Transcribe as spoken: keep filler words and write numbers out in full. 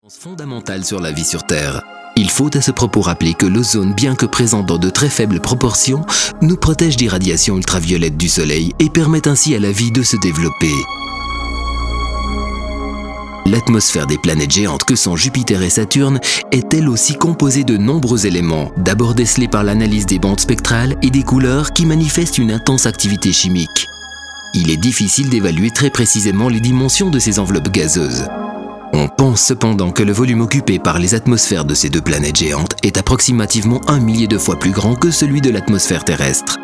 Fondamentale sur la vie sur Terre. Il faut à ce propos rappeler que l'ozone, bien que présent dans de très faibles proportions, nous protège des radiations ultraviolettes du Soleil et permet ainsi à la vie de se développer. L'atmosphère des planètes géantes que sont Jupiter et Saturne est elle aussi composée de nombreux éléments, d'abord décelés par l'analyse des bandes spectrales et des couleurs qui manifestent une intense activité chimique. Il est difficile d'évaluer très précisément les dimensions de ces enveloppes gazeuses. On pense cependant que le volume occupé par les atmosphères de ces deux planètes géantes est approximativement un millier de fois plus grand que celui de l'atmosphère terrestre.